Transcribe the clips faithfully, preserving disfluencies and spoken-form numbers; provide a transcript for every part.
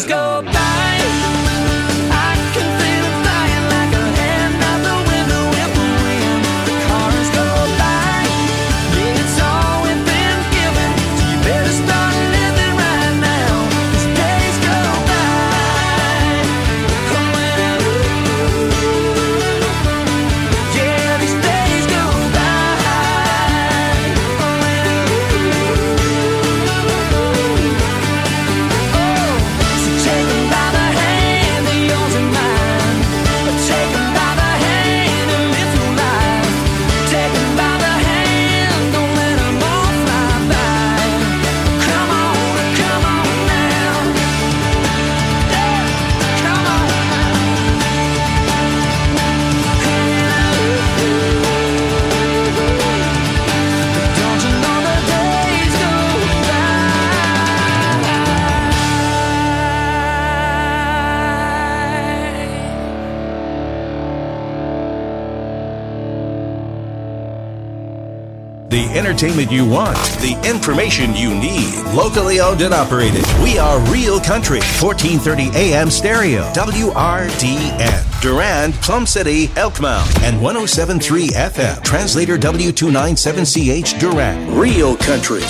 days go by. I can feel it flying like a hand out the window with the wind. The cars go by. Yeah, it's all we've been given. So you better start living right now. These days go by. Oh, well, yeah, these days go by. Oh, well, oh, so take 'em by the hand, they're yours and mine. Take 'em by the hand and live your life. Take 'em by the hand, don't let 'em all fly by. Come on, come on now. Yeah, come on now. Don't you know the days go by? The entertainment you want, the information you need. Locally owned and operated. We are Real Country, fourteen thirty A M stereo, W R D N. Durand, Plum City, Elkmount, and one oh seven point three F M. Translator W two ninety-seven C H Durand. Real Country.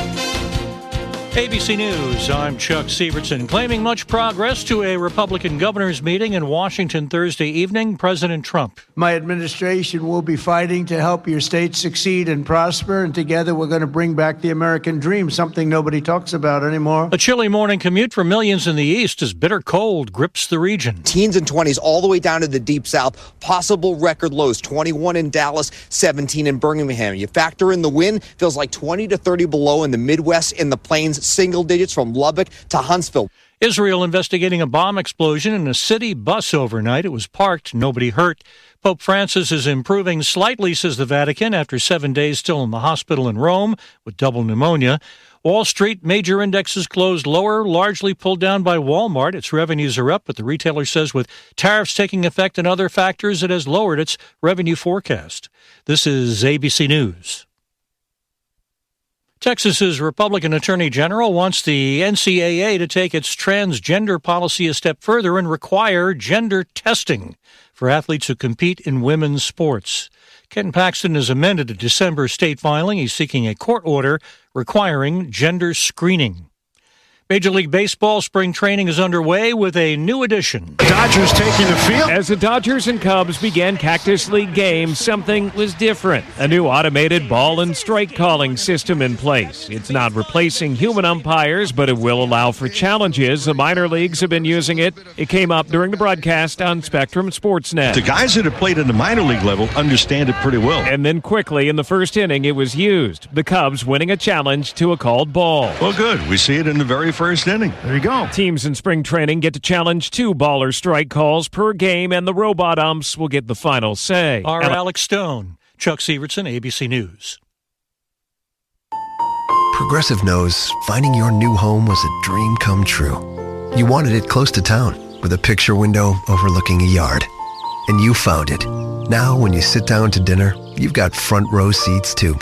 A B C News, I'm Chuck Sievertson. Claiming much progress to a Republican governor's meeting in Washington Thursday evening, President Trump. My administration will be fighting to help your state succeed and prosper, and together we're going to bring back the American dream, something nobody talks about anymore. A chilly morning commute for millions in the East as bitter cold grips the region. Teens and twenties all the way down to the deep south. Possible record lows, twenty-one in Dallas, seventeen in Birmingham. You factor in the wind, feels like twenty to thirty below in the Midwest, in the plains, single digits from Lubbock to Huntsville. Israel investigating a bomb explosion in a city bus overnight. It was parked, nobody hurt. Pope Francis is improving slightly, says the Vatican, after seven days still in the hospital in Rome with double pneumonia. Wall Street major indexes closed lower, largely pulled down by Walmart. Its revenues are up, but the retailer says with tariffs taking effect and other factors, it has lowered its revenue forecast. This is A B C News. Texas's Republican Attorney General wants the N C double A to take its transgender policy a step further and require gender testing for athletes who compete in women's sports. Ken Paxton has amended a December state filing. He's seeking a court order requiring gender screening. Major League Baseball spring training is underway with a new addition. Dodgers taking the field. As the Dodgers and Cubs began Cactus League games, something was different. A new automated ball and strike calling system in place. It's not replacing human umpires, but it will allow for challenges. The minor leagues have been using it. It came up during the broadcast on Spectrum Sportsnet. The guys that have played at the minor league level understand it pretty well. And then quickly in the first inning, it was used. The Cubs winning a challenge to a called ball. Well, good. We see it in the very first inning. There you go. Teams in spring training get to challenge two ball or strike calls per game, and the robot umps will get the final say. Our Alex Stone, Chuck Sievertson, A B C News. Progressive knows finding your new home was a dream come true. You wanted it close to town, with a picture window overlooking a yard. And you found it. Now when you sit down to dinner, you've got front row seats too.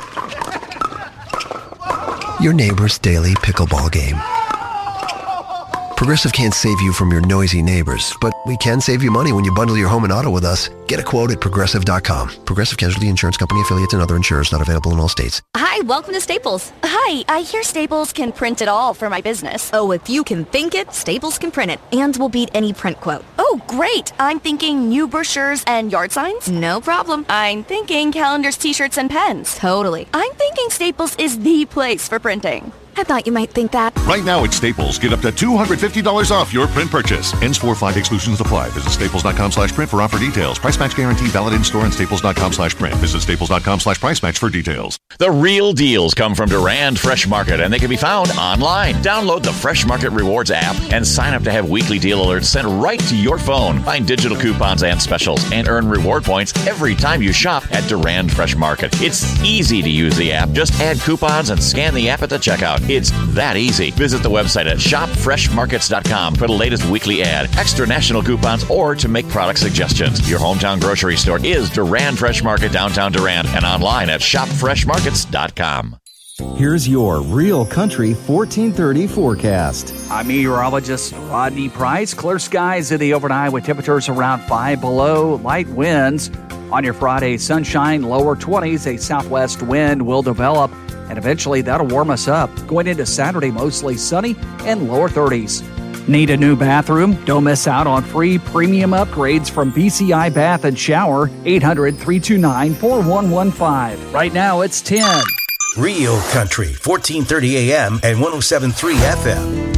Your neighbor's daily pickleball game. Progressive can't save you from your noisy neighbors, but we can save you money when you bundle your home and auto with us. Get a quote at Progressive dot com. Progressive Casualty Insurance Company, affiliates, and other insurers not available in all states. Hi, welcome to Staples. Hi, I hear Staples can print it all for my business. Oh, if you can think it, Staples can print it, and will beat any print quote. Oh, great. I'm thinking new brochures and yard signs. No problem. I'm thinking calendars, t-shirts, and pens. Totally. I'm thinking Staples is the place for printing. I thought you might think that. Right now at Staples, get up to two hundred fifty dollars off your print purchase. Ends four five exclusions apply. Visit staples dot com slash print for offer details. Price match guarantee valid in store and staples dot com slash print. Visit staples dot com slash price match for details. The real deals come from Durand Fresh Market, and they can be found online. Download the Fresh Market Rewards app and sign up to have weekly deal alerts sent right to your phone. Find digital coupons and specials and earn reward points every time you shop at Durand Fresh Market. It's easy to use the app. Just add coupons and scan the app at the checkout. It's that easy. Visit the website at shop fresh markets dot com for the latest weekly ad, extra national coupons, or to make product suggestions. Your hometown grocery store is Durand Fresh Market, downtown Durand, and online at shop fresh markets dot com. Here's your Real Country fourteen thirty forecast. I'm meteorologist Rodney Price. Clear skies in the overnight with temperatures around five below. Light winds on your Friday. Sunshine, lower twenties. A southwest wind will develop, and eventually that'll warm us up. Going into Saturday, mostly sunny and lower thirties. Need a new bathroom? Don't miss out on free premium upgrades from B C I Bath and Shower. eight hundred, three two nine, four one one five. Right now it's ten. Real Country, fourteen thirty A M and one oh seven point three F M.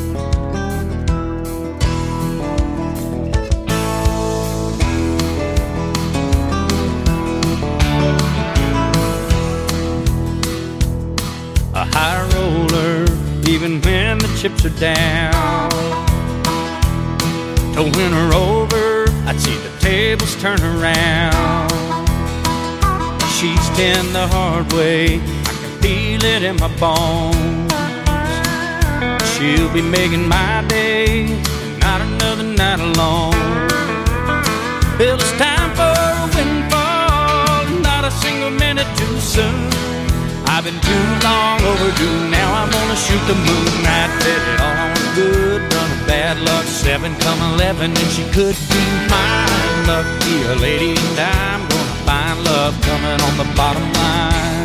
A high roller, even when the chips are down. To win her over, I'd see the tables turn around. She's ten the hard way, feel it in my bones. She'll be making my day, and not another night alone. Well, it's time for a windfall, not a single minute too soon. I've been too long overdue, now I'm gonna shoot the moon. I bet it all on a good run of bad luck, seven come eleven, and she could be mine. Lucky a lady, and I'm gonna find love coming on the bottom line.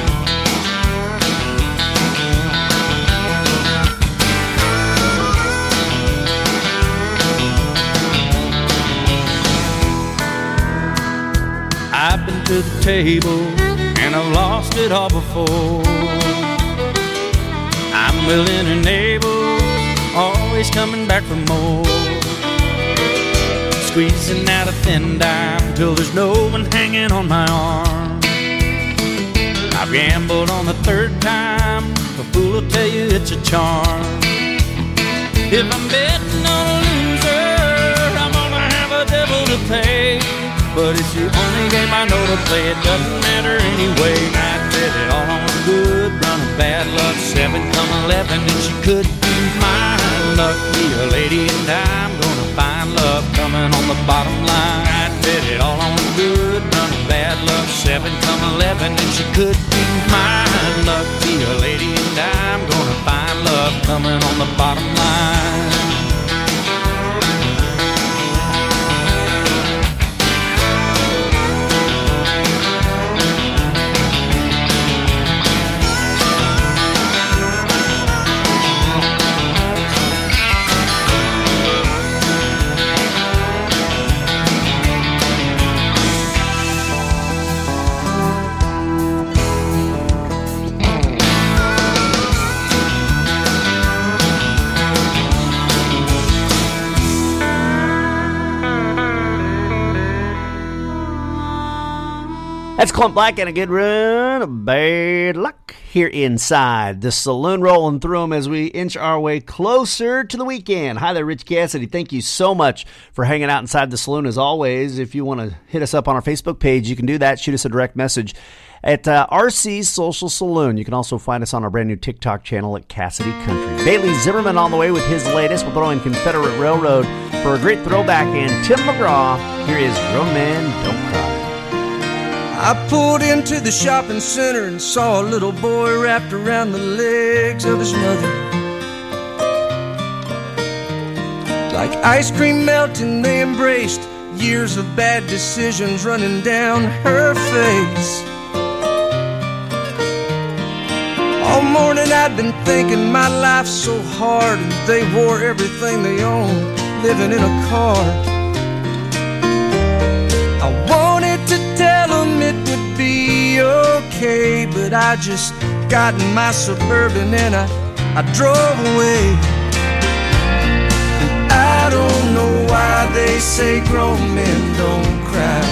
I've been to the table, and I've lost it all before. I'm willing and able, always coming back for more. Squeezing out a thin dime till there's no one hanging on my arm. I've gambled on the third time, a fool will tell you it's a charm. If I'm betting on a loser, I'm gonna have a devil to pay. But it's the only game I know to play, it doesn't matter anyway. I bet it all on a good run of bad luck, seven come eleven, and she could be mine. Lucky a lady, and I'm gonna find love coming on the bottom line. I bet it all on a good run of bad luck, seven come eleven, and she could be mine. Lucky a lady, and I'm gonna find love coming on the bottom line. That's Clint Black and a good run of bad luck here inside the saloon, rolling through them as we inch our way closer to the weekend. Hi there, Rich Cassidy. Thank you so much for hanging out inside the saloon as always. If you want to hit us up on our Facebook page, you can do that. Shoot us a direct message at uh, R C's Social Saloon. You can also find us on our brand new TikTok channel at Cassidy Country. Bailey Zimmerman on the way with his latest. We'll throw in Confederate Railroad for a great throwback. And Tim McGraw, here is Grown Man Don't Cry. I pulled into the shopping center and saw a little boy wrapped around the legs of his mother. Like ice cream melting, they embraced years of bad decisions running down her face. All morning I'd been thinking my life's so hard, and they wore everything they owned, living in a car. I wanted to tell them it would be okay, but I just got in my Suburban and I, I drove away. And I don't know why they say grown men don't cry.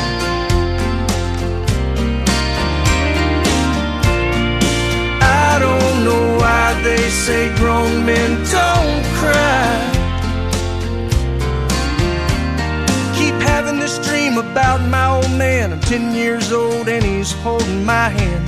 I don't know why they say grown men don't cry. Having this dream about my old man. I'm ten years old and he's holding my hand.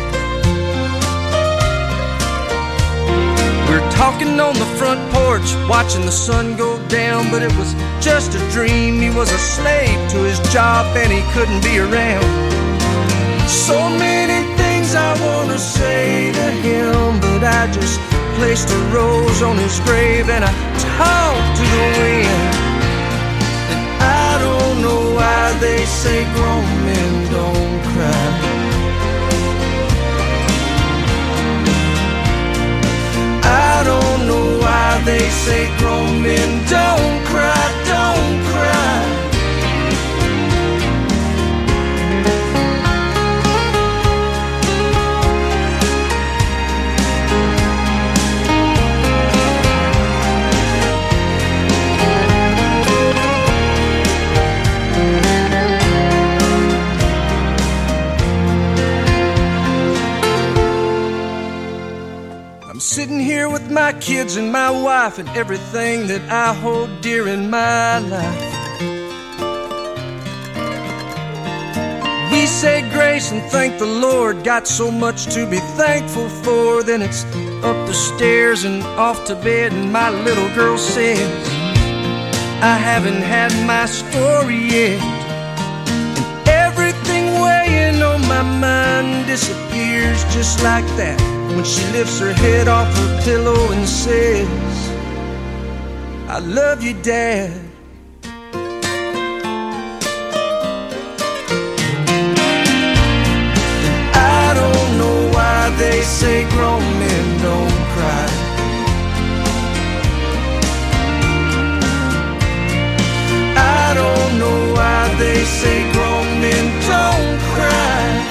We're talking on the front porch, watching the sun go down, but it was just a dream. He was a slave to his job and he couldn't be around. So many things I I wanna say to him, but I just placed a rose on his grave and I talked to the wind. And I don't know why they say grown men don't cry. I don't know why they say grown men don't cry, don't cry. I'm sitting here with my kids and my wife and everything that I hold dear in my life. We say grace and thank the Lord, got so much to be thankful for. Then it's up the stairs and off to bed, and my little girl says, I haven't had my story yet. And everything weighing on my mind disappears just like that when she lifts her head off her pillow and says, I love you, Dad. And I don't know why they say grown men don't cry. I don't know why they say grown men don't cry.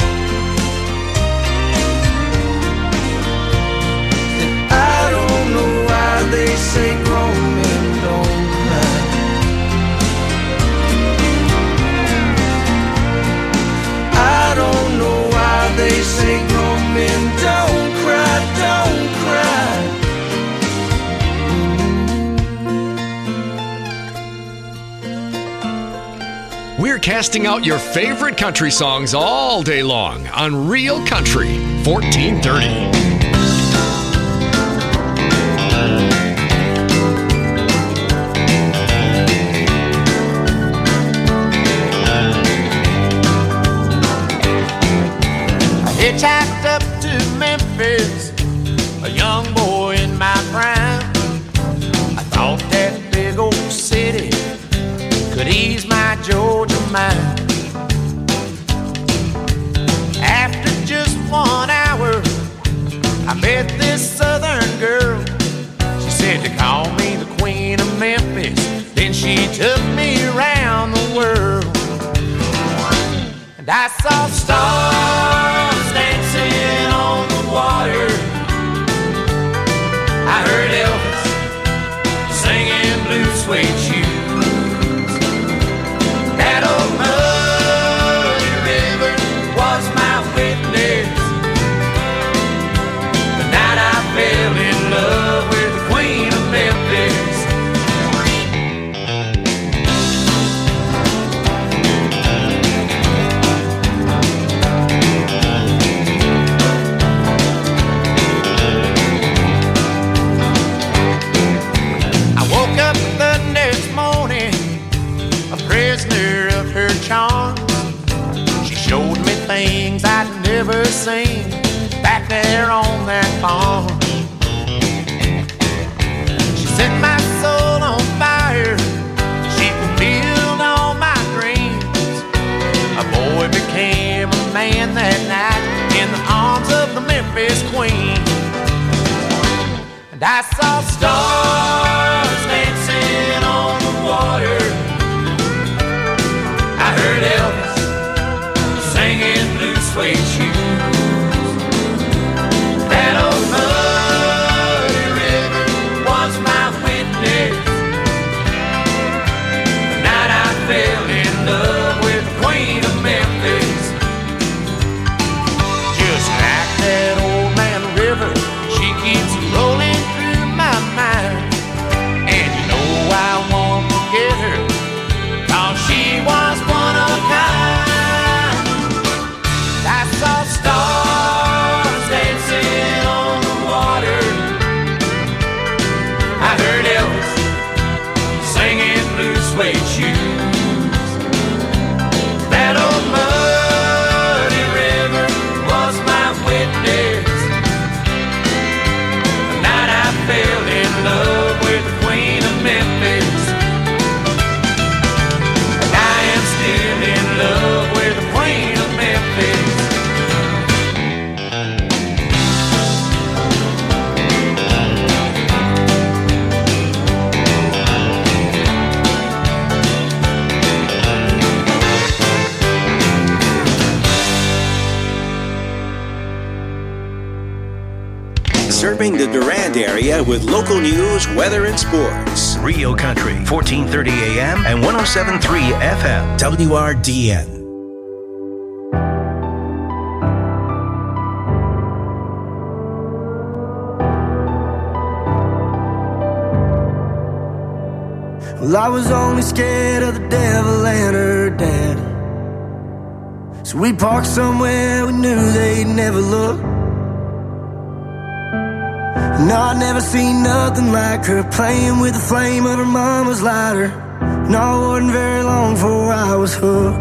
They say grown men don't cry. I don't know why they say grown men don't cry, don't cry. We're casting out your favorite country songs all day long on Real Country fourteen thirty. Hitchhiked up to Memphis, a young boy in my prime. I thought that big old city could ease my Georgia mind. After just one hour, I met this southern girl. She said to call me the Queen of Memphis. Then she took me around the world. And I saw stars dancing on the water. I heard Elvis singing Blue Suede Shoes. That old muddy river was my witness. The night I fell in love with the Queen of Memphis. Prisoner of her charms, she showed me things I'd never seen back there on that farm. She set my soul on fire, she fulfilled all my dreams. A boy became a man that night in the arms of the Memphis Queen. And I saw stars dancing on the water. I heard Elvis singing Blue Suede Shoes. That old muddy river was my witness. The night I fell in love with the Queen of Memphis. Just like that old man river, she keeps rolling through my mind. And you know I won't forget her, 'cause she was one of a kind. I saw stars dancing on the water. I heard Elvis singing Blue Suede Shoes. That old muddy river was my witness. serving the Durand area with local news, weather, and sports. Real Country, fourteen thirty A M and one oh seven point three F M, W R D N. Well, I was only scared of the devil and her dad. So we parked somewhere we knew they'd never look. No, I'd never seen nothing like her, playing with the flame of her mama's lighter. No, it wasn't very long before I was hooked.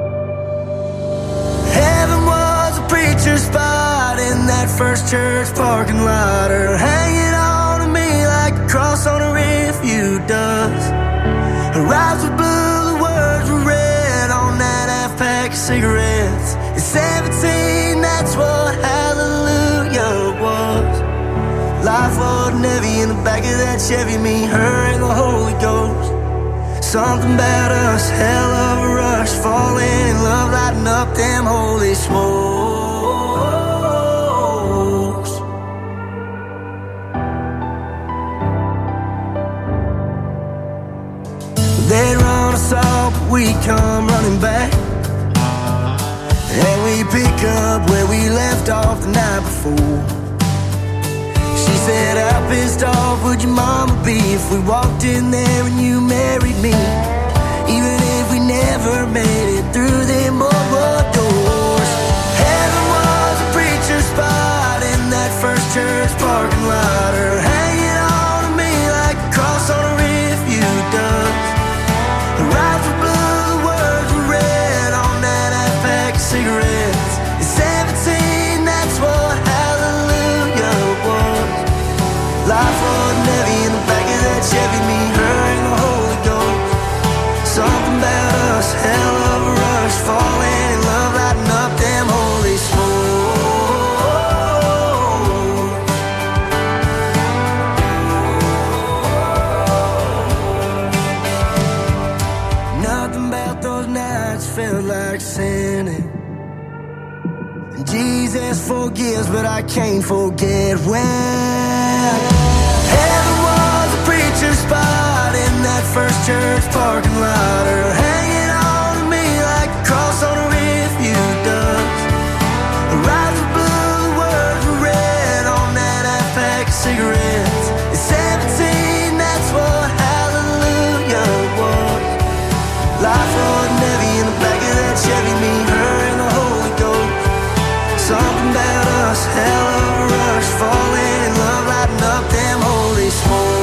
Heaven was a preacher's spot in that first church parking lot, her hanging on to me like a cross on a refuge does. Her eyes were blue, the words were red on that half pack of cigarettes. At seventeen, that's what hallelujah was. Life wasn't heavy in the back of that Chevy, me, her, and the Holy Ghost. Something about us, hell of a rush, falling in love, lighting up them holy smokes. They'd run us off, but we come running back, and we pick up where we left off the night before. She said, how pissed off would your mama be if we walked in there and you married me? Even if we never made it through them boardwalk doors. Heaven was a preacher's spot in that first church parking lot, her hanging on to me like a cross on a refuge does. Her eyes were blue, the words were red on that half pack of cigarettes. At seventeen, that's what hallelujah was. Life wasn't heavy in the back of that Chevy, me, her, and the Holy Ghost. Something about us, hell of a rush, falling in love, lighting up them holy smokes. Nothing about those nights felt like sinning. And Jesus forgives, but I can't forget when heaven was a preacher's spot in that first church parking lot, her hanging on to me like a cross on a refuge does. Her eyes were blue, the words were red on that half pack of cigarettes. At seventeen, that's what hallelujah was. Life wasn't heavy in the back of that Chevy, me, her, and the Holy Ghost. Something about us, hell of a rush, falling in love, lighting up them holy smokes.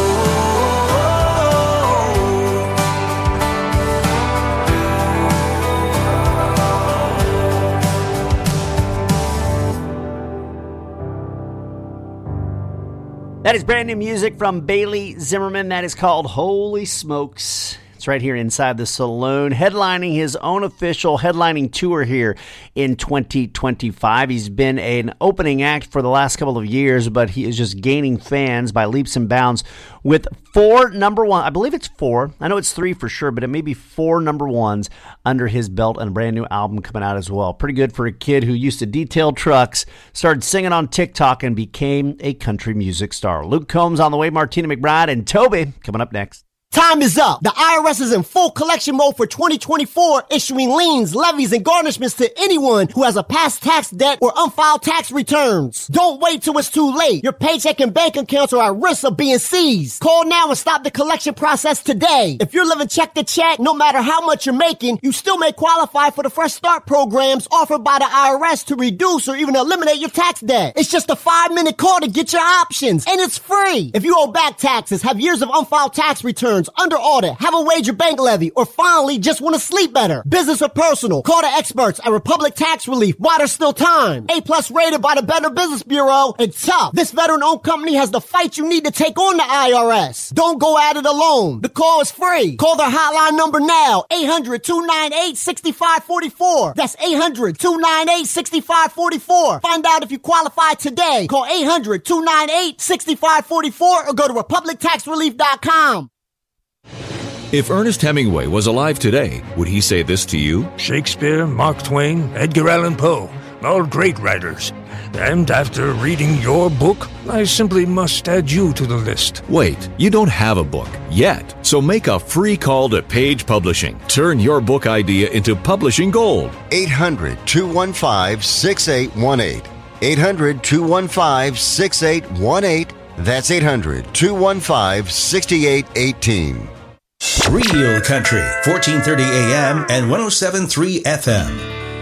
That is brand new music from Bailey Zimmerman. That is called Holy Smokes. It's right here inside the saloon, headlining his own official headlining tour here in twenty twenty-five. He's been an opening act for the last couple of years, but he is just gaining fans by leaps and bounds with four number one. I believe it's four. I know it's three for sure, but it may be four number ones under his belt and a brand new album coming out as well. Pretty good for a kid who used to detail trucks, started singing on TikTok, and became a country music star. Luke Combs on the way, Martina McBride, and Toby coming up next. Time is up. The I R S is in full collection mode for twenty twenty-four, issuing liens, levies, and garnishments to anyone who has a past tax debt or unfiled tax returns. Don't wait till it's too late. Your paycheck and bank accounts are at risk of being seized. Call now and stop the collection process today. If you're living check to check, no matter how much you're making, you still may qualify for the Fresh Start programs offered by the I R S to reduce or even eliminate your tax debt. It's just a five-minute call to get your options, and it's free. If you owe back taxes, have years of unfiled tax returns, under audit, have a wage or bank levy, or finally just want to sleep better, business or personal, call the experts at Republic Tax Relief while there's still time. A plus rated by the Better Business Bureau, and tough. This veteran-owned company has the fight you need to take on the I R S. Don't go at it alone. The call is free. Call their hotline number now, eight hundred, two nine eight, six five four four. That's eight hundred, two nine eight, six five four four. Find out if you qualify today. Call eight hundred, two nine eight, six five four four or go to republic tax relief dot com. If Ernest Hemingway was alive today, would he say this to you? Shakespeare, Mark Twain, Edgar Allan Poe. all great writers. And after reading your book, I simply must add you to the list. Wait, you don't have a book yet. So make a free call to Page Publishing. Turn your book idea into publishing gold. eight hundred, two one five, six eight one eight. eight hundred, two one five, six eight one eight. That's eight hundred, two one five, six eight one eight. Real Country, fourteen thirty A M and one oh seven point three F M.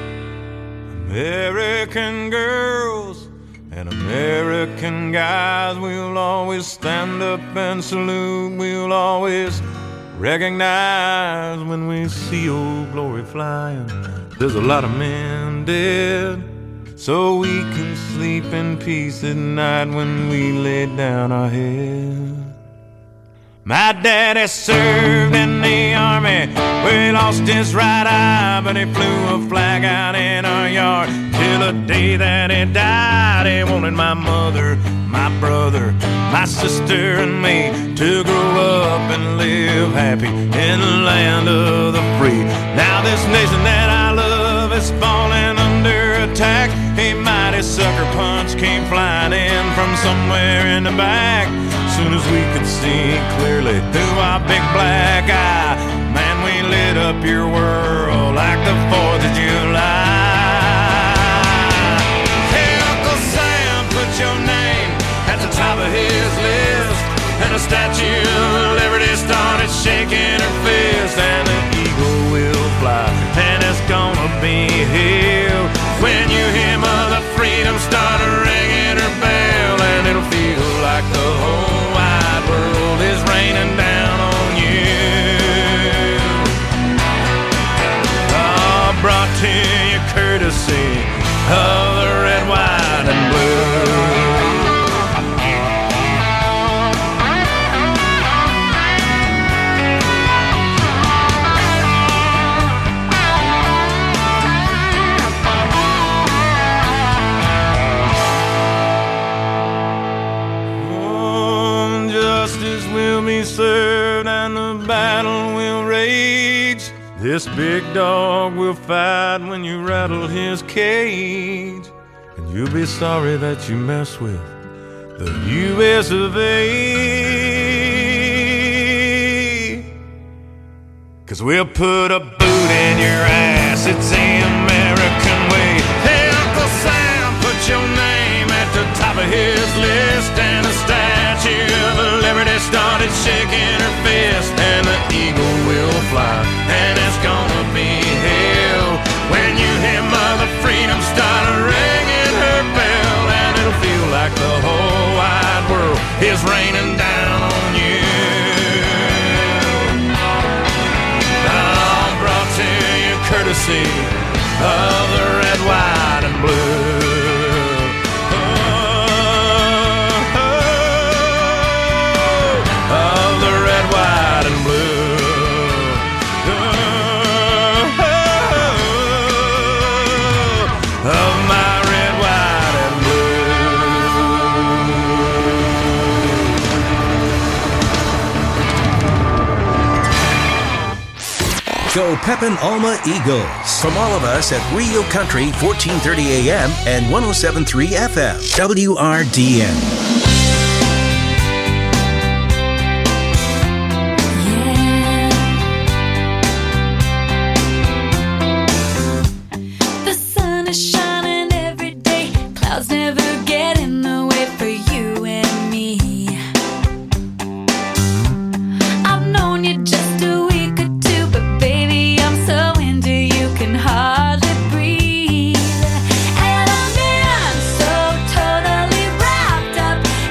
American girls and American guys, we'll always stand up and salute. We'll always recognize when we see old glory flying. There's a lot of men dead, so we can sleep in peace at night when we lay down our head. My daddy served in the army, where he lost his right eye, but he flew a flag out in our yard till the day that he died. He wanted my mother, my brother, my sister and me to grow up and live happy in the land of the free. Now this nation that I love is falling under attack. A mighty sucker punch came flying in from somewhere in the back. Soon as we could see clearly through our big black eye, man, we lit up your world like the fourth of July. Hey, Uncle Sam, put your name at the top of his list, and the Statue of Liberty started shaking her fist, and the eagle will fly, and it's gonna be here when you hear Mother Freedom start ringing her bell, and it'll feel like the whole wide world is raining down on you. Oh, brought to you courtesy of the red, white, and blue. Served and the battle will rage. This big dog will fight when you rattle his cage, and you'll be sorry that you mess with the U S of A. Cause we'll put a boot in your ass, it's the American way. Hey, Uncle Sam, put your name at the top of his list, and the Statue of Liberty started shaking her fist, and the eagle will fly, and it's gonna be hell when you hear Mother Freedom start ringing her bell, and it'll feel like the whole wide world is raining down on you. I'm brought to you courtesy of the red, white, and blue. Go Pepin Alma Eagles. From all of us at Real Country, fourteen thirty A M and one oh seven point three F M. W R D N. Hardly breathe, and I've been so totally wrapped up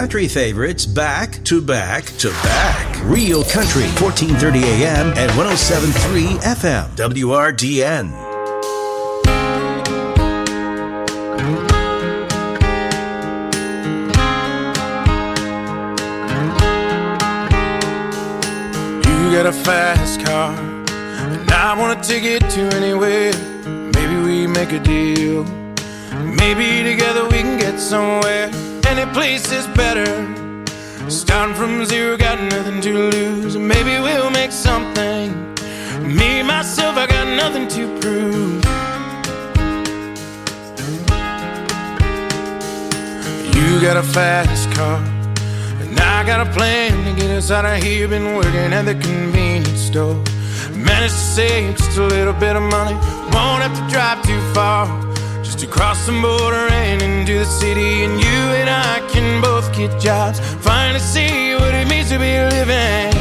country favorites back to back to back. Real Country, fourteen thirty A M and one oh seven point three F M, W R D N. You got a fast car, and I want to take it to anywhere. Maybe we make a deal. Maybe together we can get somewhere. Any place is better. Starting from zero, got nothing to lose. Maybe we'll make something. Me, myself, I got nothing to prove. You got a fast car, and I got a plan to get us out of here. Been working at the convenience store. Managed to save just a little bit of money. Won't have to drive too far, just to cross the border and into the city. And you and I can both get jobs, finally see what it means to be living.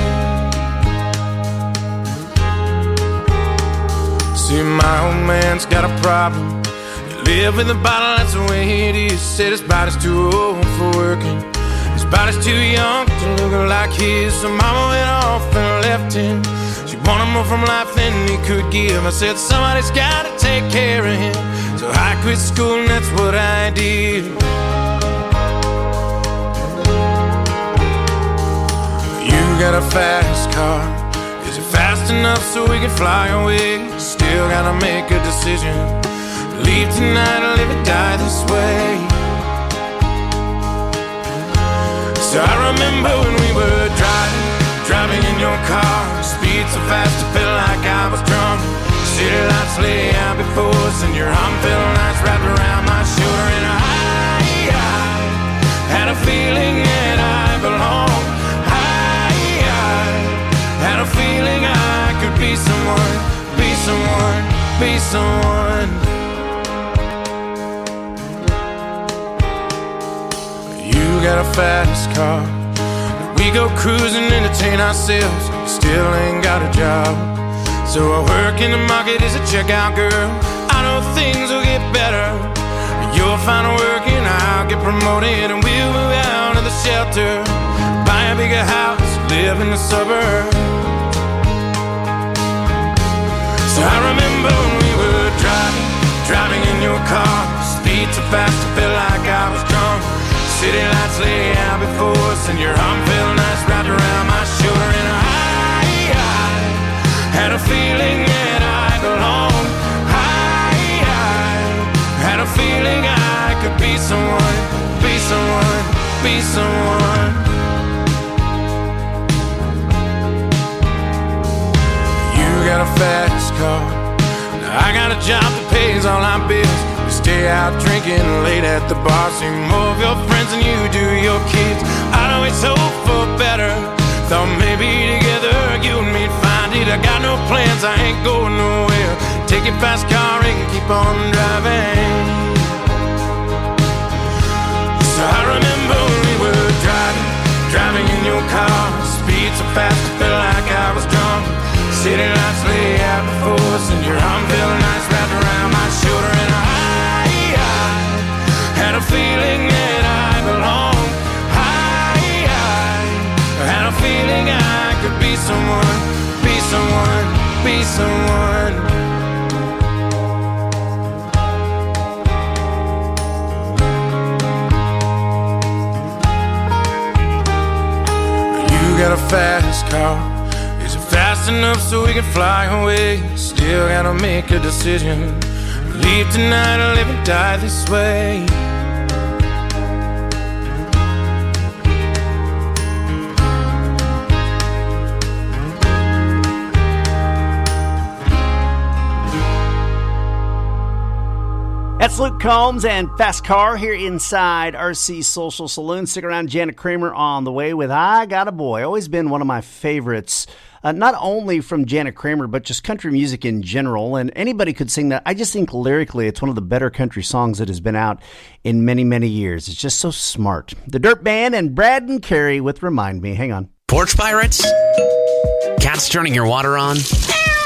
See, my old man's got a problem. He live with a bottle, that's the way it is. Said his body's too old for working, his body's too young to look like his. So mama went off and left him. She wanted more from life than he could give. I said somebody's gotta take care of him. So I quit school and that's what I did. You got a fast car. Is it fast enough so we can fly away? Still gotta make a decision. Leave tonight or live or die this way. So I remember when we were driving, driving in your car. Speed so fast it felt like I was drunk. City lights lay out before us, and your arm felt nice wrapped around my shoulder. And I, I had a feeling that I belonged. I, I had a feeling I could be someone, be someone, be someone. You got a fast car. We go cruising, entertain ourselves. Still ain't got a job. So I work in the market as a checkout girl. I know things will get better. You'll find work and I'll get promoted, and we'll move out of the shelter, buy a bigger house, live in the suburbs. So I remember when we were driving, driving in your car. Speed so fast it felt like I was drunk. City lights lay out before us, and your arm felt nice wrapped around my shoulder. And I, I had a feeling that I belonged. I, I had a feeling I could be someone, be someone, be someone. You got a fast car. Now I got a job that pays all our bills. We stay out drinking late at the bar. See more of your friends than you do your kids. I'd always hope for better. Thought maybe together you and me'd find it. I got no plans, I ain't going nowhere. Take your fast car and keep on driving. So I remember when we were driving, driving in your car. Speed so fast it felt like I was drunk. City lights lay out before us, and your arm felt nice wrapped around my shoulder. And I, I had a feeling that I belonged. I, I had a feeling I could be someone, be someone, be someone. You got a fast car. Is it fast enough so we can fly away? Still gotta make a decision. Leave tonight or live and die this way. That's Luke Combs and Fast Car here inside R C Social Saloon. Stick around, Janet Kramer on the way with I Got a Boy. Always been one of my favorites, uh, not only from Janet Kramer, but just country music in general. And anybody could sing that. I just think lyrically it's one of the better country songs that has been out in many, many years. It's just so smart. The Dirt Band and Brad and Carrie with Remind Me. Hang on. Porch pirates? Cats turning your water on?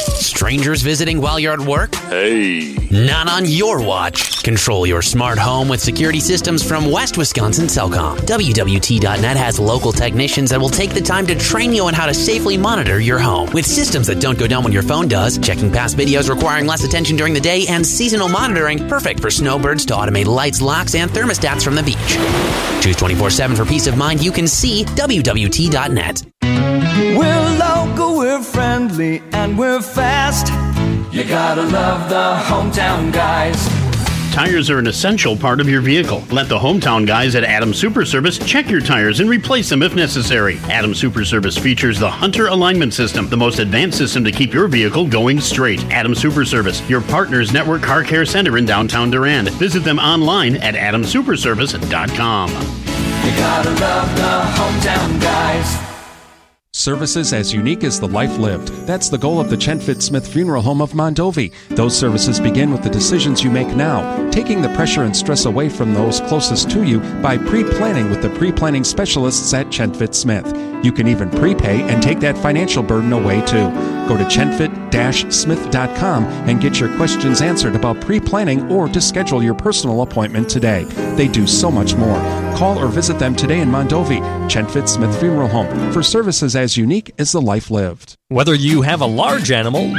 Strangers visiting while you're at work? Hey. Not on your watch. Control your smart home with security systems from West Wisconsin Cellcom. W W T dot net has local technicians that will take the time to train you on how to safely monitor your home. With systems that don't go down when your phone does, checking past videos requiring less attention during the day, and seasonal monitoring, perfect for snowbirds to automate lights, locks, and thermostats from the beach. Choose twenty-four seven for peace of mind. You can see W W T dot net. We're local, we're friendly, and we're fast. You gotta love the hometown guys. Tires are an essential part of your vehicle. Let the hometown guys at Adams Super Service check your tires and replace them if necessary. Adams Super Service features the Hunter Alignment System, the most advanced system to keep your vehicle going straight. Adams Super Service, your partner's network car care center in downtown Durand. Visit them online at adams super service dot com. You gotta love the hometown guys. Services as unique as the life lived. That's the goal of the Chenfit Smith Funeral Home of Mondovi. Those services begin with the decisions you make now, taking the pressure and stress away from those closest to you by pre-planning with the pre-planning specialists at Chenfit Smith. You can even prepay and take that financial burden away too. Go to chenfit dash smith dot com and get your questions answered about pre-planning or to schedule your personal appointment today. They do so much more. Call or visit them today in Mondovi. Chenfit Smith Funeral Home for services as unique as the life lived. Whether you have a large animal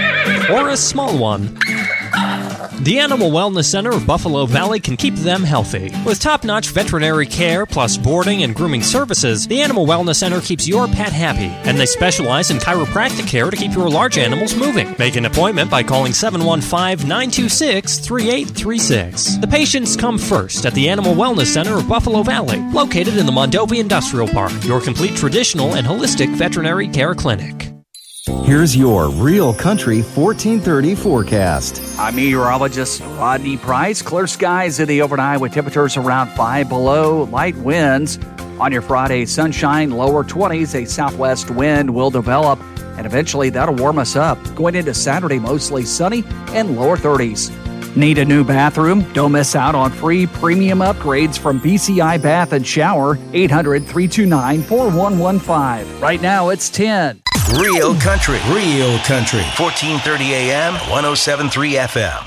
or a small one, the Animal Wellness Center of Buffalo Valley can keep them healthy. With top-notch veterinary care plus boarding and grooming services, the Animal Wellness Center keeps your pet happy, and they specialize in chiropractic care to keep your large animals moving. Make an appointment by calling seven one five, nine two six, three eight three six. The patients come first at the Animal Wellness Center of Buffalo Valley, located in the Mondovi Industrial Park, your complete traditional and holistic veterinary care clinic. Here's your Real Country fourteen thirty forecast. I'm meteorologist Rodney Price. Clear skies in the overnight with temperatures around five below, light winds. On your Friday, sunshine, lower twenties, a southwest wind will develop, and eventually that'll warm us up. Going into Saturday, mostly sunny and lower thirties. Need a new bathroom? Don't miss out on free premium upgrades from B C I Bath and Shower. eight hundred, three two nine, four one one five. Right now it's ten. Real Country, Real Country, fourteen thirty A M, one oh seven point three F M.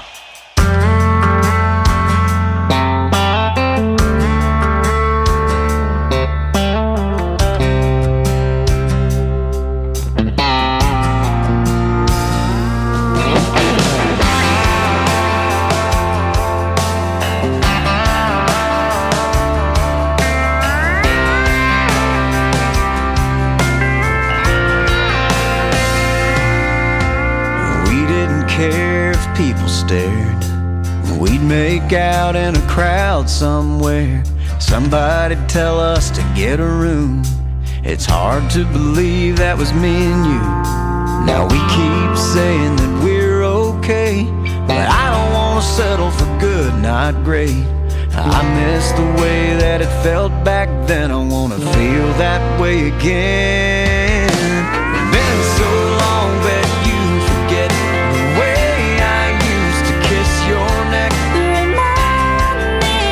We'd make out in a crowd somewhere. Somebody tell us to get a room. It's hard to believe that was me and you. Now we keep saying that we're okay, but I don't want to settle for good, not great. I miss the way that it felt back then. I want to feel that way again. It's been so long that you forget the way I used to kiss your neck. Remind me,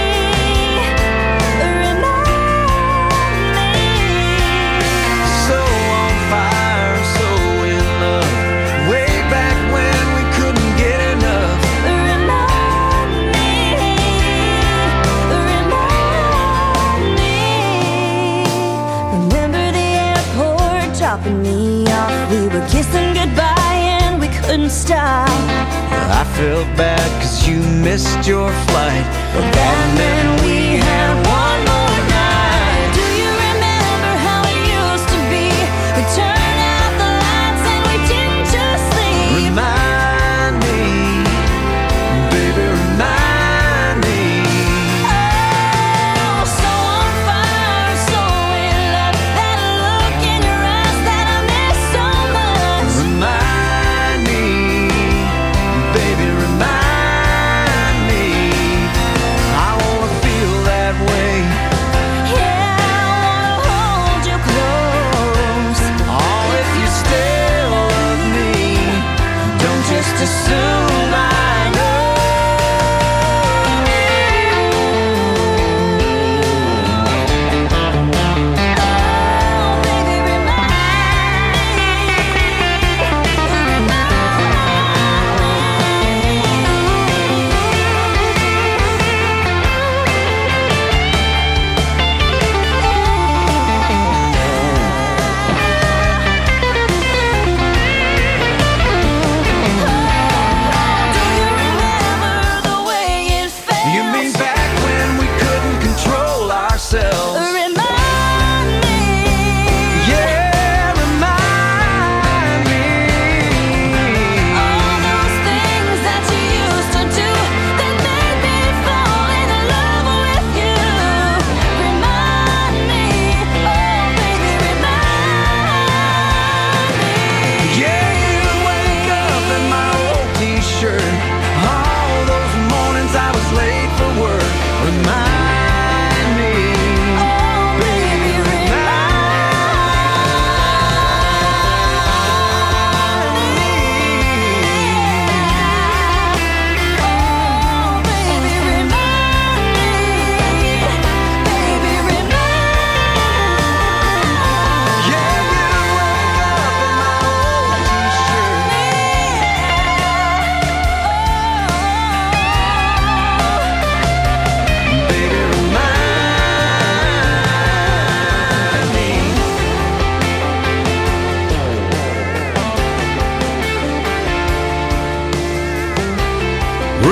remind me. So on fire, so in love, way back when we couldn't get enough. Remind me, remind me. Remember the airport dropping me off. We were kissing goodbye and we couldn't stop. I felt bad cause you missed your flight, but that meant we had one more night. Do you remember how it used to be? We turned out the lights and we didn't just sleep. Remind me, baby, remind me. Oh, so on fire, so in love. That look in your eyes that I miss so much. Remind me, baby, remind me. I wanna feel that way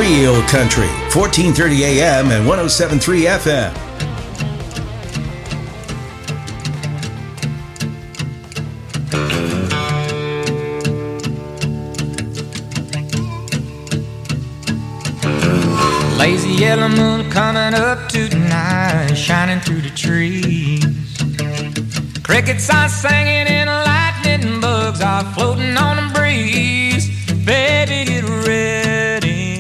Real Country, fourteen thirty A M and one oh seven point three F M. Lazy yellow moon coming up tonight, shining through the trees. Crickets are singing and lightning bugs are floating on the breeze. Baby, get ready.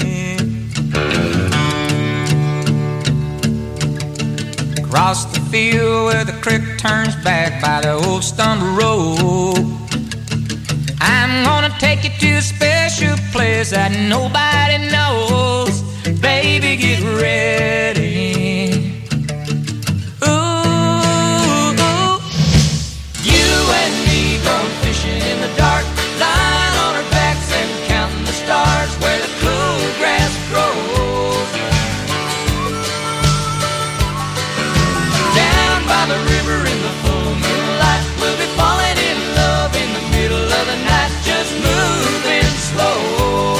Across the field where the creek turns back by the old stone road, I'm gonna take you to a special place that nobody knows. Baby, get ready. Ooh, ooh. You and me going fishing in the dark, lying on our backs and counting the stars where the cool grass grows. Down by the river in the full moonlight, we'll be falling in love in the middle of the night, just moving slow.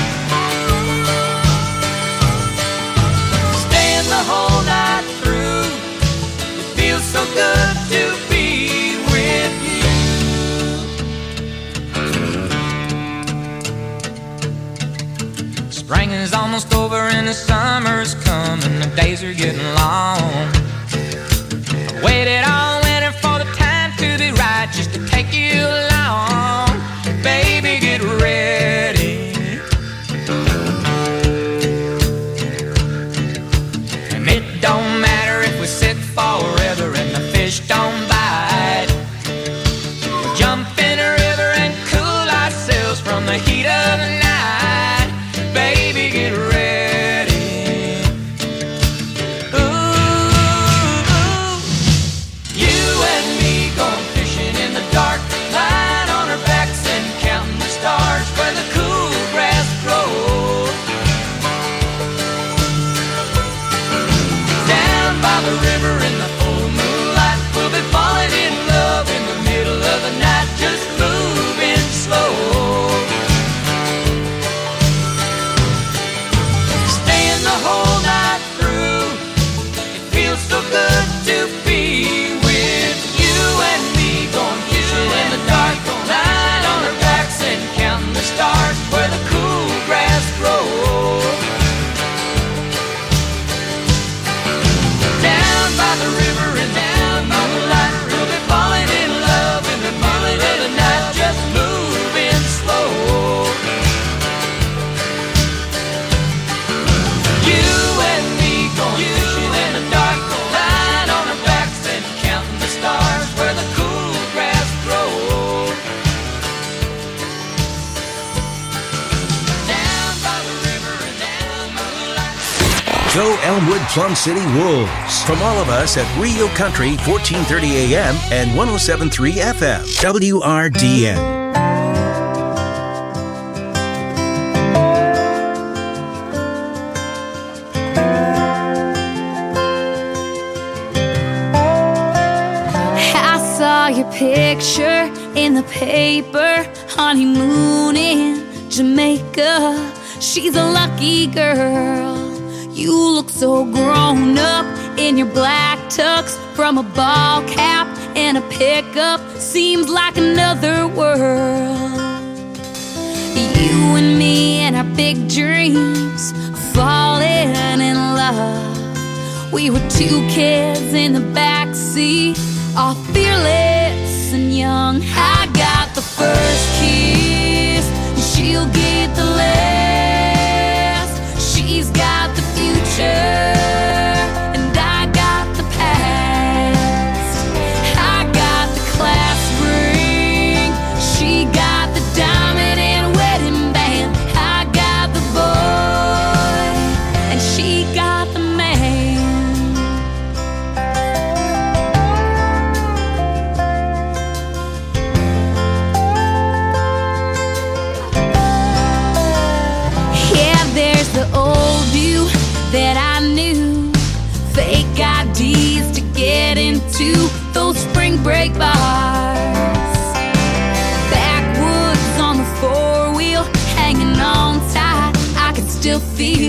The whole night through, it feels so good to be with you. Spring is almost over and the summer's coming, the days are getting long. I waited all winter for the time to be right, just to take you along. Baby, get ready. Don't matter if we sit forever and the fish don't bite. We'll jump in a river and cool ourselves from the heat of the night. Baby, get ready. Ooh, ooh. You and me going fishing in the dark, lying on our backs and counting the stars where the cool grass grows. By the river in the full moonlight, we'll be falling in love in the middle of the night, just moving slow. Staying the whole night through, it feels so good to be with you and me going fishing in the dark, lying on our backs and counting the stars where the cool grass grows. Down by the river and down by the light, we'll be falling in love in the middle of the night, just moving slow. You and me going fishing in the dark, lying on our backs and counting the stars where the cool grass grows. Down by the river and down by the light. Go Elmwood Plum City Wolves. From all of us at Real Country, fourteen thirty A M and one oh seven point three F M. W R D N. I saw your picture in the paper, honeymoon in Jamaica. She's a lucky girl. You look so grown up in your black tux, from a ball cap and a pickup. Seems like another world. You and me and our big dreams, falling in love. We were two kids in the backseat, all fearless and young. I got the first kiss, and she'll get the last. She's got the future, and I got the past. I got the class ring, she got the diamond and wedding band. I got the boy, and she got the man. Yeah, there's the old you that I knew, fake I Ds to get into those spring break bars. Backwoods on the four-wheel, hanging on tight, I can still feel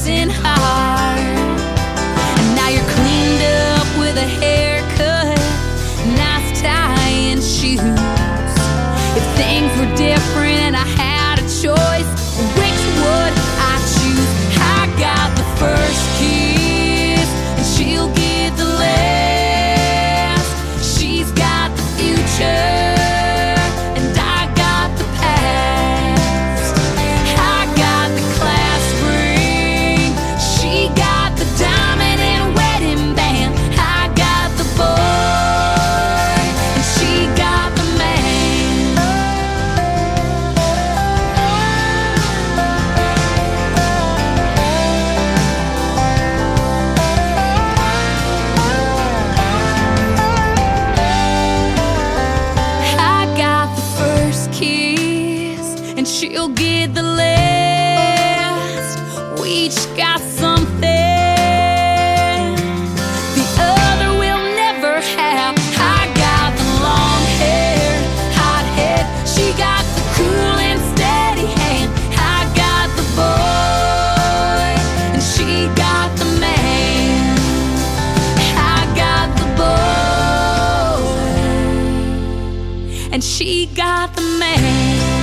racing heart. And now you're cleaned up with a haircut, nice tie and shoes. If things were different and I had a choice, which would I choose? I got the first kiss, and she'll get the last. She's got the future, and I got the past. I got the class ring, she got the diamond and wedding band. I got the boy, and she got the man. I got the first kiss, and she'll get the last. We each got something the other will never have. I got the long hair, hot head. She got the cool and steady hand. I got the boy, and she got the man. I got the boy, and she got the man.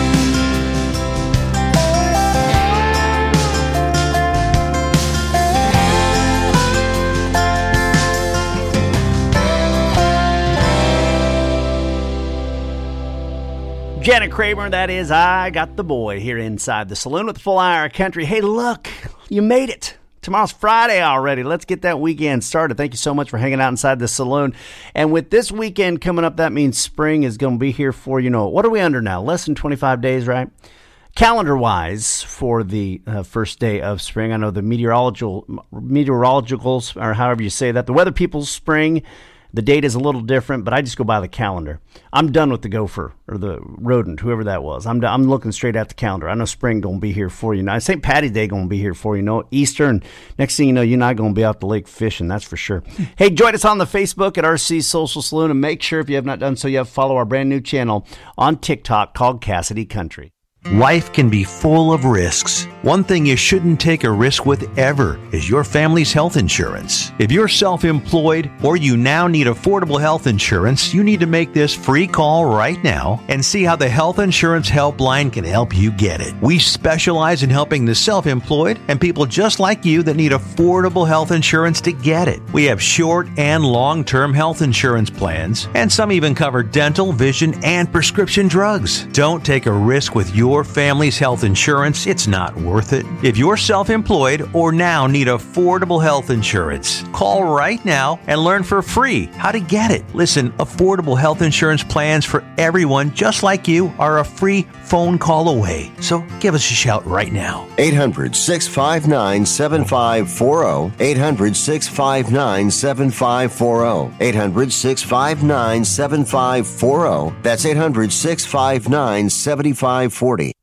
Janet Kramer, that is I Got the Boy, here inside the saloon with Full Hour Country. Hey, look, you made it. Tomorrow's Friday already. Let's get that weekend started. Thank you so much for hanging out inside the saloon. And with this weekend coming up, that means spring is going to be here for, you know, what are we under now? Less than twenty-five days, right? Calendar-wise, for the uh, first day of spring, I know the meteorological, meteorologicals, or however you say that, the weather people's spring, the date is a little different, but I just go by the calendar. I'm done with the gopher or the rodent, whoever that was. I'm I'm looking straight at the calendar. I know spring going to be here for you. Now, Saint Patty's Day going to be here for you. know, Easter, and next thing you know, you and I going to be out the lake fishing, that's for sure. Hey, join us on the Facebook at R C Social Saloon, and make sure if you have not done so yet, follow our brand new channel on TikTok called Cassidy Country. Life can be full of risks. One thing you shouldn't take a risk with ever is your family's health insurance. If you're self-employed or you now need affordable health insurance, you need to make this free call right now and see how the Health Insurance Helpline can help you get it. We specialize in helping the self-employed and people just like you that need affordable health insurance to get it. We have short and long-term health insurance plans, and some even cover dental, vision, and prescription drugs. Don't take a risk with your Your family's health insurance. It's not worth it. If you're self-employed or now need affordable health insurance, call right now and learn for free how to get it. Listen, affordable health insurance plans for everyone just like you are a free phone call away. So give us a shout right now. eight hundred, six five nine, seven five four zero. eight hundred, six five nine, seven five four zero. eight hundred, six five nine, seven five four zero. That's eight hundred, six five nine, seven five four zero.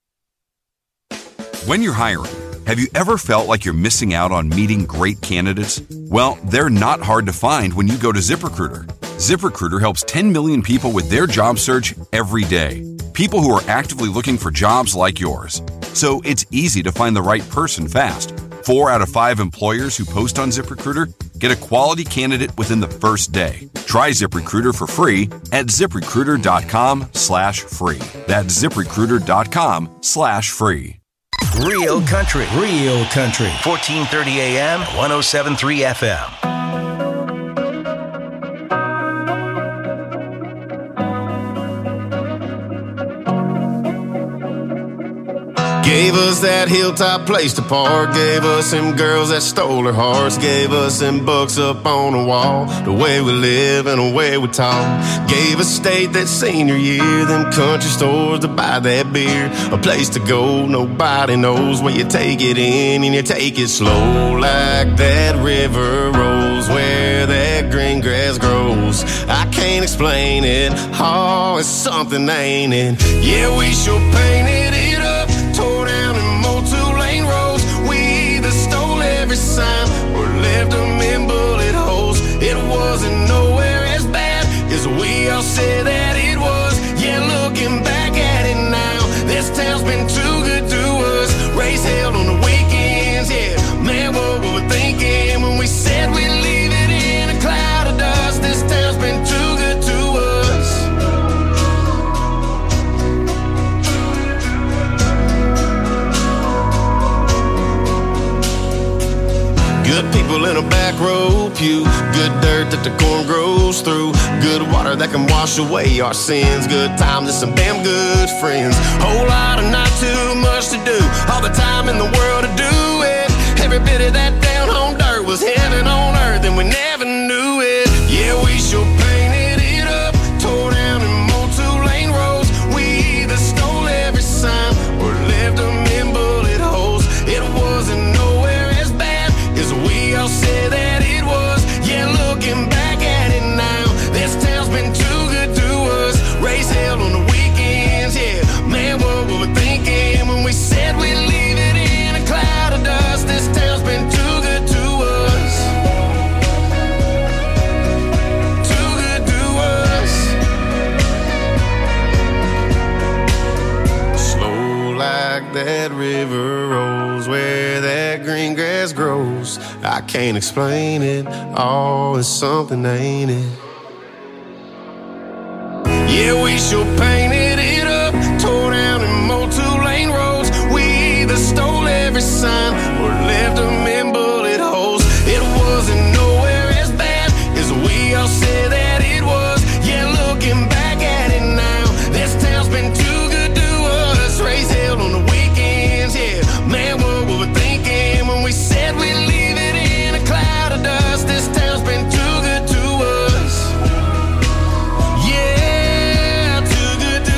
When you're hiring, have you ever felt like you're missing out on meeting great candidates? Well, they're not hard to find when you go to ZipRecruiter. ZipRecruiter helps ten million people with their job search every day. People who are actively looking for jobs like yours. So it's easy to find the right person fast. Four out of five employers who post on ZipRecruiter get a quality candidate within the first day. Try ZipRecruiter for free at ZipRecruiter.com slash free. That's ZipRecruiter.com slash free. Real country, real country. fourteen thirty A M, one oh seven point three F M. Gave us that hilltop place to park. Gave us them girls that stole our hearts. Gave us them books up on the wall. The way we live and the way we talk. Gave us state that senior year. Them country stores to buy that beer. A place to go, nobody knows. Where you take it in and you take it slow. Like that river rolls where that green grass grows. I can't explain it. Oh, it's something, ain't it? Yeah, we sure painted it up. Tore down and mowed two-lane roads. We either stole every sign or left them in bullet holes. It wasn't nowhere as bad as we all said that it was. Yeah, looking back at it now, this town's been too good to us. Race held on the weekends, yeah, man, back row pew. Good dirt that the corn grows through. Good water that can wash away our sins. Good times and some damn good friends. Whole lot of not too much to do. All the time in the world to do it. Every bit of that down home dirt was heaven on earth, and we never knew it. Yeah, we sure painted it up, tore down and mowed two-lane roads. We either stole every sign or left them in bullet holes. It wasn't nowhere as bad as we all said that it was. Yeah, looking back at it now, this town's been too good to us. Race hell on the weekends, yeah. Man, what were we thinking when we said we'd leave it in a cloud of dust? This town's been too good to us. Too good to us. Slow like that river rolls, where that green grass grows. I can't explain it, oh, it's something, ain't it? Yeah, we sure painted it up, tore down and mowed two-lane roads. We either stole every sign or left them in bullet holes. It wasn't nowhere as bad as we all said that it was. Yeah, looking back at it now, this town's been too good to us. Raise hell on the weekends, yeah. Man, what were we thinking when we said we'd leave it in a cloud of dust? This town's been too good to us. Yeah, too good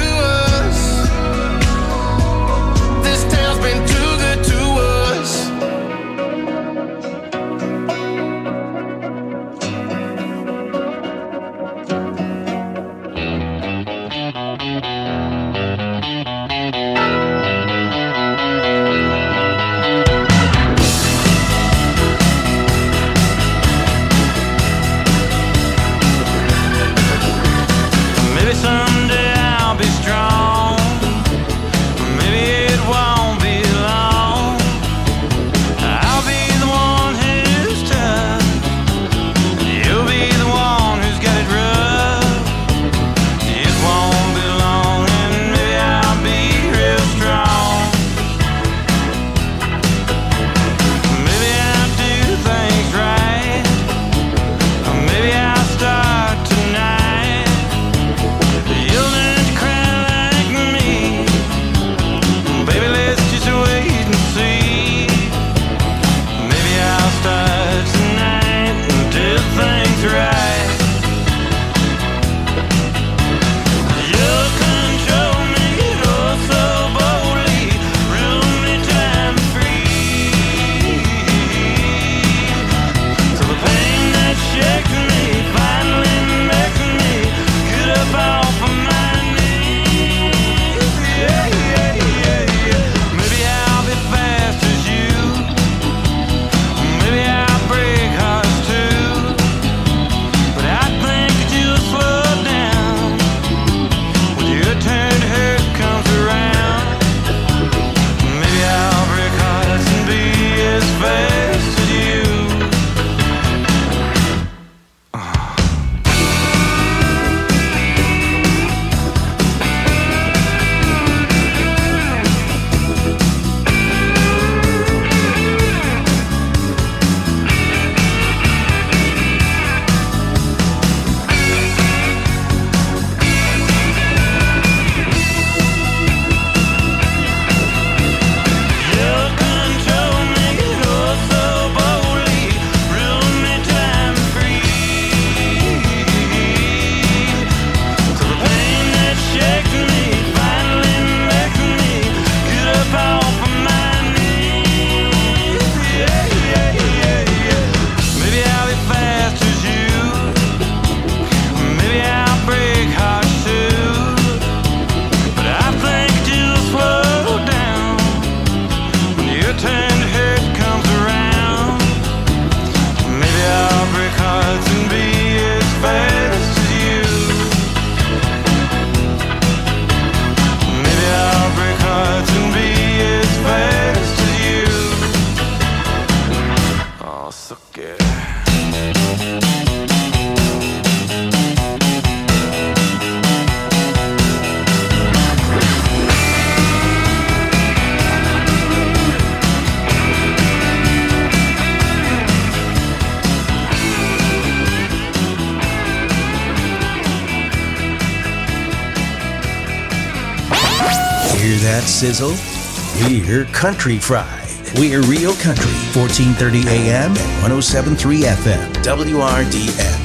Hear that sizzle? We're Country Fried. We're Real Country, fourteen thirty A M and one oh seven point three F M, W R D N.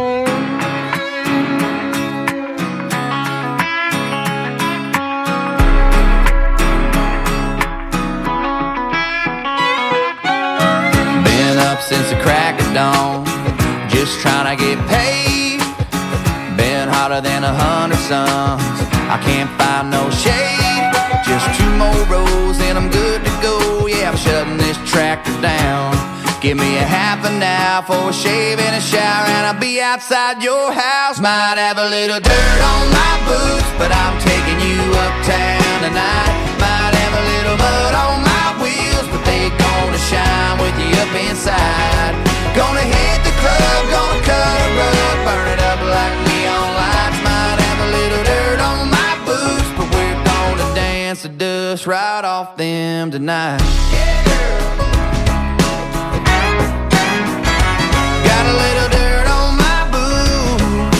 Been up since the crack of dawn, just trying to get paid. Been hotter than a hundred suns, I can't find no shade. Just two more rows and I'm good to go. Yeah, I'm shutting this tractor down. Give me a half an hour for a shave and a shower, and I'll be outside your house. Might have a little dirt on my boots, but I'm taking you uptown tonight. Might have a little mud on my wheels, but they gonna shine with you up inside. Gonna hit the club, gonna cut a rug, burn it up like neon lights. Might have a little dirt on my boots, but we're gonna dance the dust right off them tonight. Got a little dirt on my boots.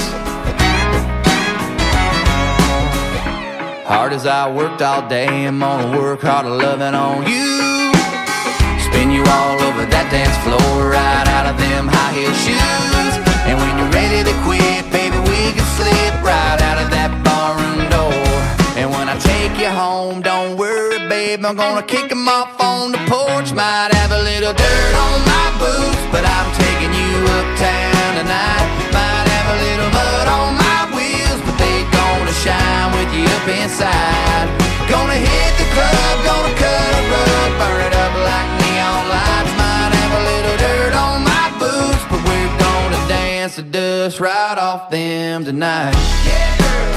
Hard as I worked all day, I'm gonna work harder loving on you. Spin you all over that dance floor, right out of them high heel shoes. And when you're ready to quit, baby, we can slip right out of that barroom door. And when I take you home, don't worry, babe, I'm gonna kick them off on the porch. Might have a little dirt on my boots, but I'm taking you uptown tonight. Might have a little mud on my wheels, but they gonna shine with you up inside. Gonna hit the club, gonna cut a rug, burn it up like neon lights. Might have a little dirt on my boots, but we're gonna dance the dust right off them tonight. Yeah, girl.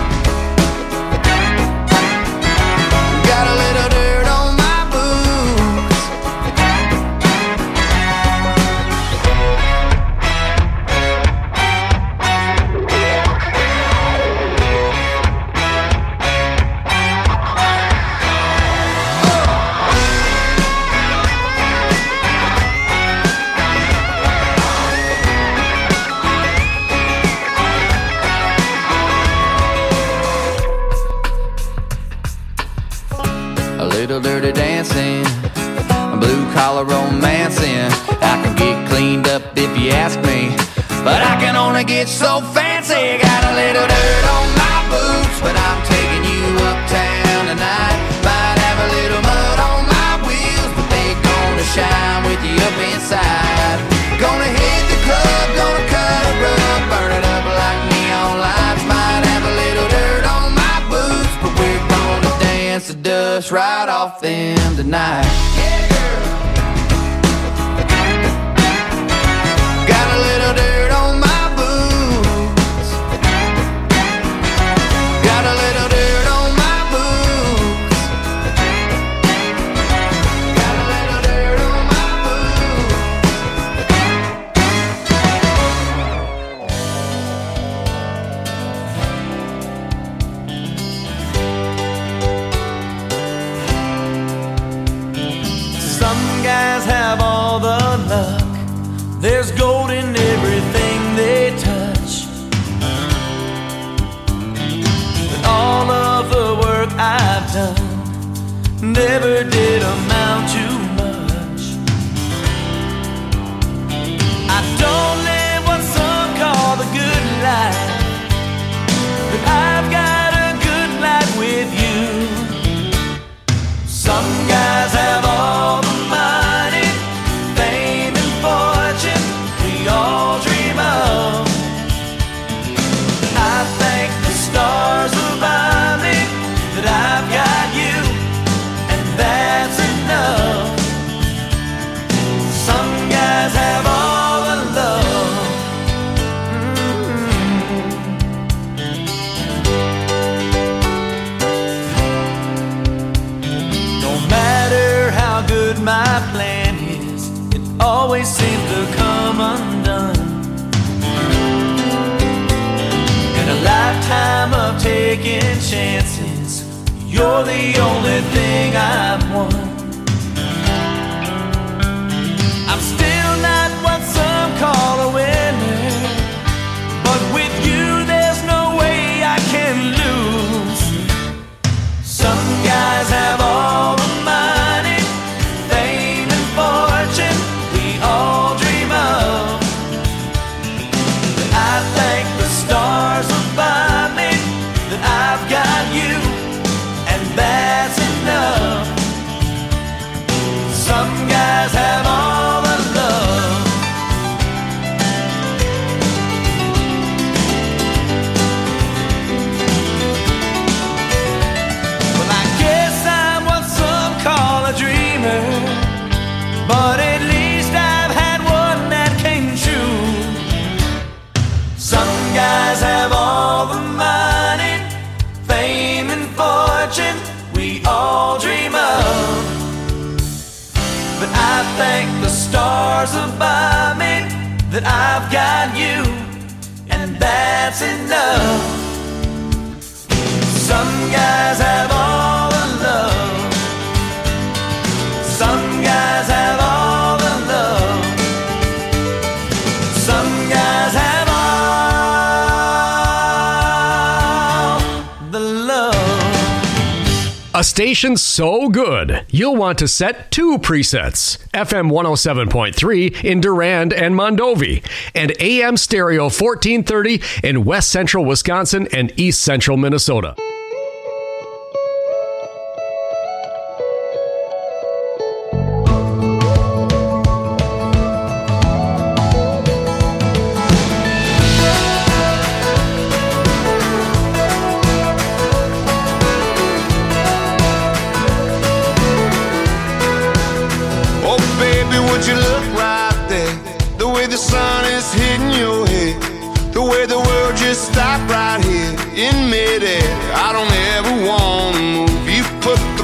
Got a little dirt on my boots. A little dirty dancing, blue collar romancing. I can get cleaned up if you ask me, but I can only get so fancy. Got a little dirt on my boots, but I'm taking you uptown tonight. Might have a little mud on my wheels, but they gonna shine with you up inside. Gonna hit the club, gonna cut a rug, burn it up like neon lights. Might have a little dirt on my boots, but we're gonna dance the dust right off them tonight. Yeah, girl. Got a little dirt on my boots. Got a little dirt on my boots. Got a little dirt on my Some guys have all the luck. There's gold in everything they touch. But all of the work I've done never did amount to much. I don't live what some call the good life, but I've got a good life with you. Some guys have all the money, fame and fortune we all dream of. I thank the stars above me that I've got you, and that's enough. Some guys have all the love. No matter how good my plan is, it always seems to come undone. In a lifetime of taking chances, you're the only thing I've won. I'm still not what some call a winner, but with you there's no way I can lose. Some stars above me that I've got you, and that's enough. Some guys have all the love, some guys have all the love, some guys have all the love. A station so good, you'll want to set two presets. F M one oh seven point three in Durand and Mondovi, and A M Stereo fourteen thirty in West Central Wisconsin and East Central Minnesota. Would you look right there? The way the sun is hitting your head, the way the world just stopped right here in midair. I don't ever wanna move. You put